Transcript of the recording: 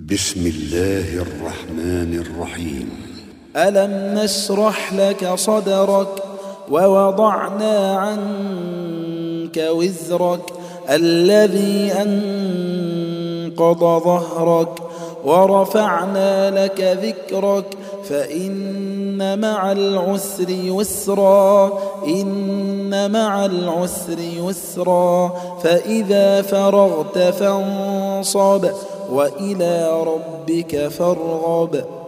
بسم الله الرحمن الرحيم. ألم نشرح لك صدرك ووضعنا عنك وزرك الذي أنقض ظهرك ورفعنا لك ذكرك فإن مع العسر يسرا إن مع العسر يسرا فإذا فرغت فانصب وإلى ربك فارغب.